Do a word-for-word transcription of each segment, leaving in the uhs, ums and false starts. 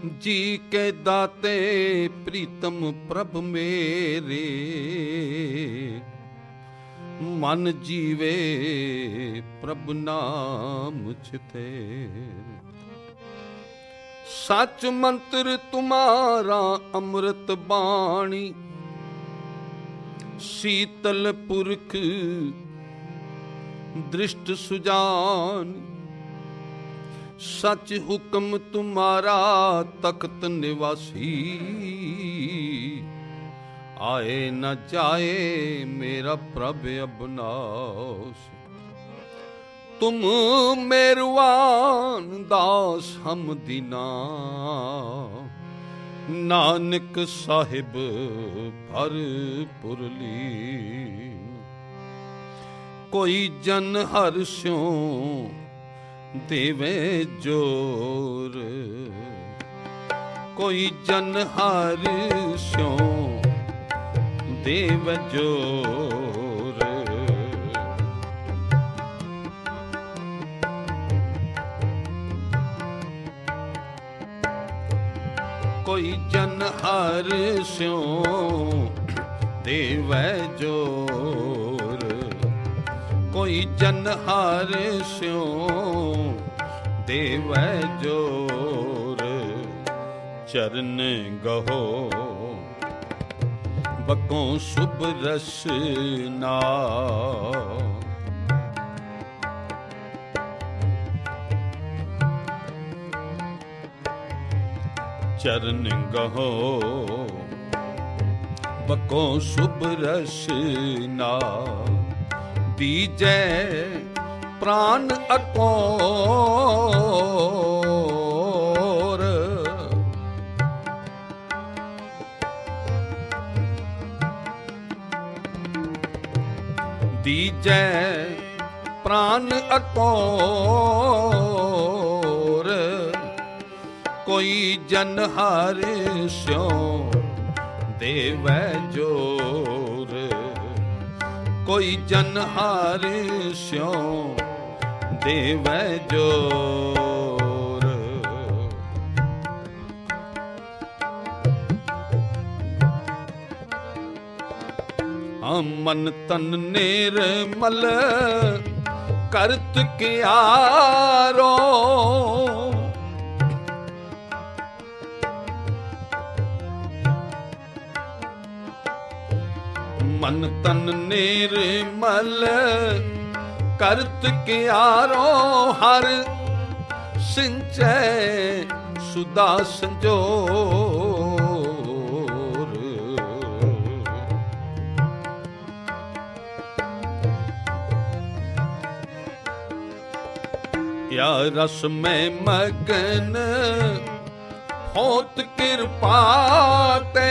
जी के दाते प्रीतम प्रभ मेरे, मन जीवे प्रभ नाम छिते। सच मंत्र तुम्हारा अमृत बाणी, शीतल पुरख दृष्ट सुजान। सच हुक्म तुम्हारा तख्त निवासी, आए न जाए मेरा प्रभ अबनास। तुम मेरवान दास हम दीना, नानक साहिब भरपुर ली। कोई जन हर स्यों देवे जोर, कोई जन हर स्यों देव जोर। कोई जन हर स्यों देव जोर, कोई जन हर स्यों देव जोर। चरण गहो बकों शुभ रसना, चरण गहो बकों शुभ रसना। दीजै प्राण अकोर, दीजै प्राण अकोर। कोई जन हर स्यों देवै जोर, कोई जन हर स्यों देवै जोर। हम मन तन निर्मल करत क्यारो, मन तन निर्मल करत क्यारो। हर सिंचै सुदा संजोर, या रस में मगन होत कृपा ते।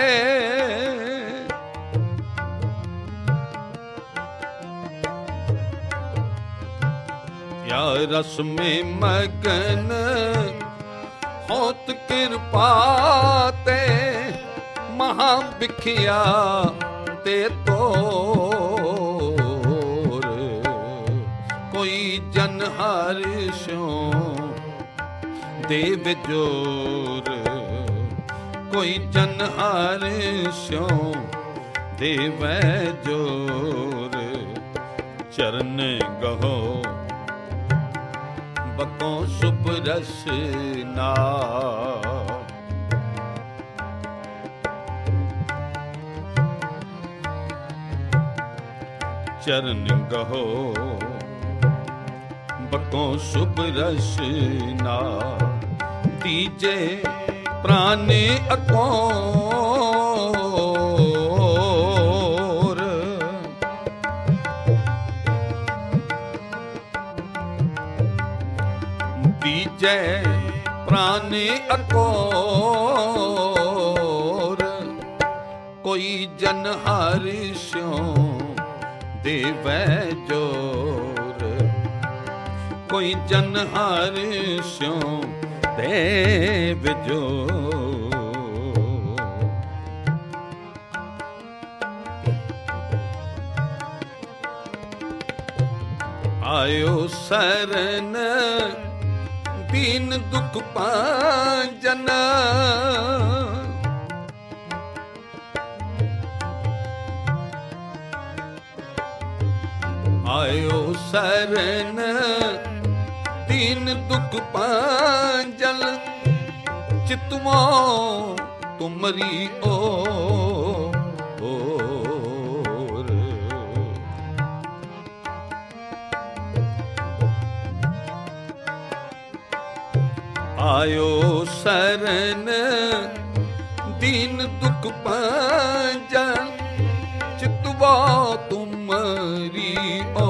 या रस में मगन होत कृपा ते। महा बिखिया ते तोर, कोई जन हर स्यों देव जोर, कोई जन हर स्यों देव जोर। चरण गहो बकों शुभ रसना, चरण गहो बकों शुभ रसना। दीजे प्राण अकोर, दीजे प्राण अकोर। कोई जन हर स्यों देवै जोर, कोई जन हर स्यों देव जोर। आयो शरण दीन दुख पांजन आयो शरण दीन दुख पांजल चितवो तुमरी ओ ओर आयो शरण दीन दुख पांजल चितवो तुमरी ओ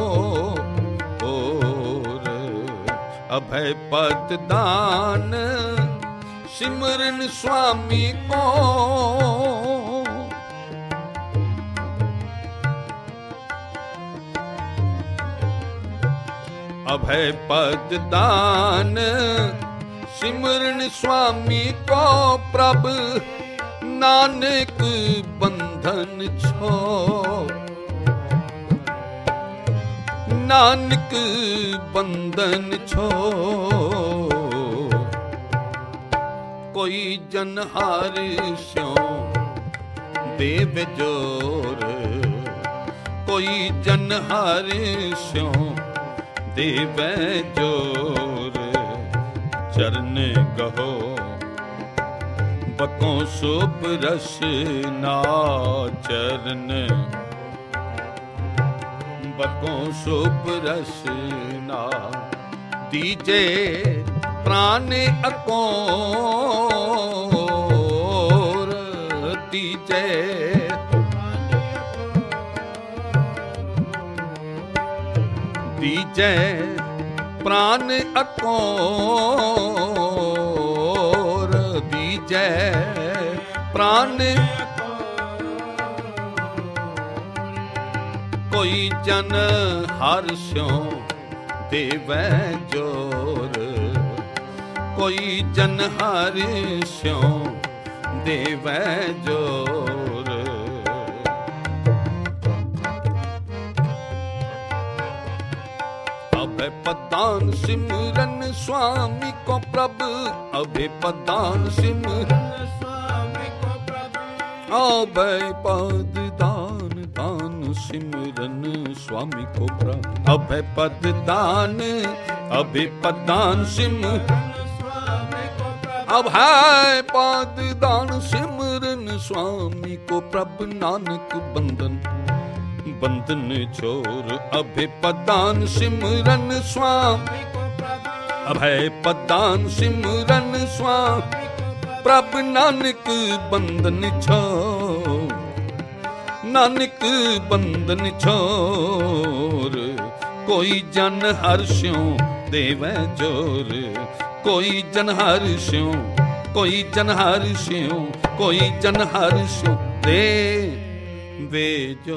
ओर अभय पद दान सिमरन स्वामी को अभय पद दान सिमरन स्वामी को प्रभ नानक बंधन छो नानक बंधन छो कोई जन हार स्यों देव जोर कोई जन हार स्यों देव जोर चरण गहो बकों शुभ रस ना चरण बकों शुभ रस ना दीजे प्राण अकोर दीजे दीजे प्राण अकोर दीजे प्राण कोई जन हर्ष्यों देवै जोर कोई जन हर्ष्यों देवै जोर अभय पदान सिमरन स्वामी को प्रभु अभय पदान सिमरन स्वामी को प्रभु अभय पद दान दान सिमरन स्वामी को प्रभु अभय पद दान अभय पदान सिमरन अभय पद दान सिमरन स्वामी को प्रभु नानक बंधन बंधन छोर अभय पदान सिमरन स्वामी अभय पदान सिमरन स्वामी प्रभु नानक बंधन छोर नानक बंधन छोर कोई जन हर्ष्यों देवै जोर कोई जन हर्ष्यों कोई जन हर्ष्यों कोई जन हर्ष्यों दे वे जो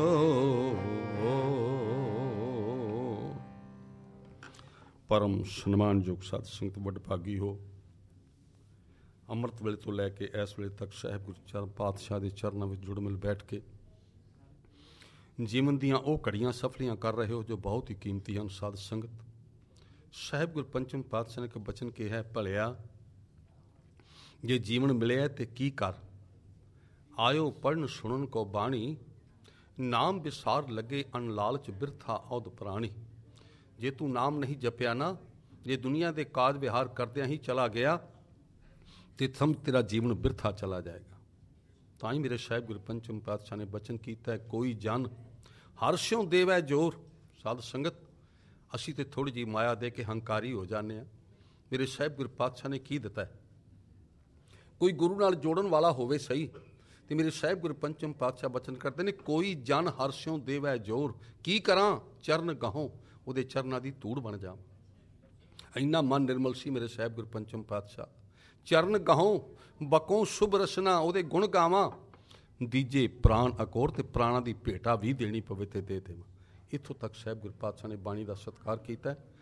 परम सम्मानयोग साध संगत बड़ भागी हो अमृत वेले तो लैके इस वेले तक साहिब गुरु चरण पातशाह के चरणों में जुड़ मिल बैठ के जीवन दियां ਉਹ ਘੜੀਆਂ ਸਫਲੀਆਂ कर रहे हो जो बहुत ही कीमती हैं साध संगत साहिब गुरु पंचम पातशाह ने एक बचन के है भलिया जे जीवन मिले तो की कर आयो पढ़न सुनन को बाणी नाम विसार लगे अनलालच बिरथा औद प्राणी जे तू नाम नहीं जपिया ना जे दुनिया के काज विहार करदियां ही चला गया तो थम तेरा जीवन बिरथा चला जाएगा। ताई मेरे साहिब गुरु पंचम पातशाह ने बचन किया है कोई जन हर्ष्यों देवै जोर साध संगत असी तो थोड़ी जी माया दे के हंकारी हो जाने हैं। मेरे साहिब गुरु पातशाह ने की दिता है कोई गुरु नाल जोड़न वाला होवे सही तो मेरे साहिब गुरु पंचम पातशाह बचन करते हैं कोई जन हर्ष्यों देवै जोर की करा चरण गहों उहदे चरनां दी धूड़ बन जा इन्ना मन निर्मल सी मेरे साहिब गुरु पंचम पातशाह चरण गहों बकों शुभ रसना उहदे गुण गावां दीजे प्राण अकोर ते प्राणा दी भेटा भी देनी पवे ते दे देवां। इत्थों तक साहिब गुरु पातशाह ने बाणी का सत्कार किया।